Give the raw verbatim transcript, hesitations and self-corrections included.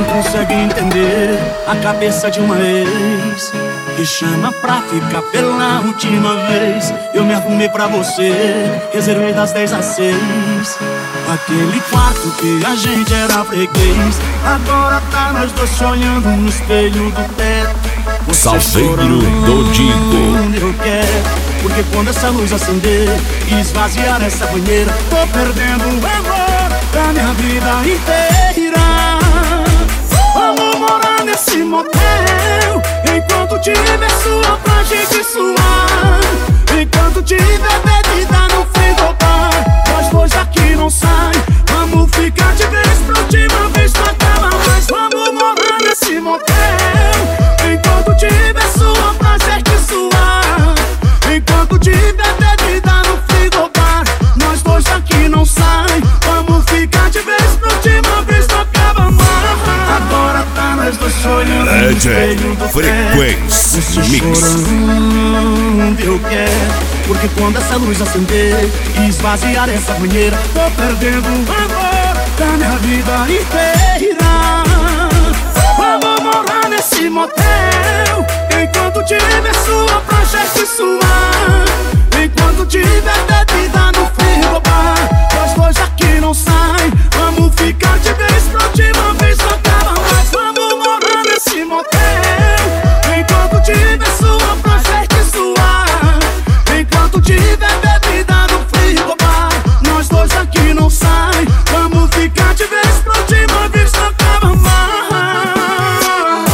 consegue entender a cabeça de uma ex que chama pra ficar pela última vez. Eu me arrumei pra você, reservei das dez às seis. Aquele quarto que a gente era freguês, agora tá nós dois sonhando no espelho do teto. Salveiro do Digo. Eu quero, porque quando essa luz acender e esvaziar essa banheira, tô perdendo o amor da minha vida inteira. Vamos morar nesse motel, enquanto tiver sua pra gente suar, enquanto tiver bebida no frigobar, nós dois aqui não sai. Vamos ficar de vez pra última vez, não acaba mais. Vamos morar nesse motel, enquanto tiver sua pra gente suar, enquanto tiver bebida no frigobar, nós dois aqui não sai. Vamos ficar de vez pra última vez, não acaba mais. Agora tá nós dois sonhando no espelho do Frequência Mix. Eu quero, porque quando essa luz acender e esvaziar essa banheira, tô perdendo o amor da minha vida inteira. Vamos morar nesse motel, enquanto tiver sua pra gente suar,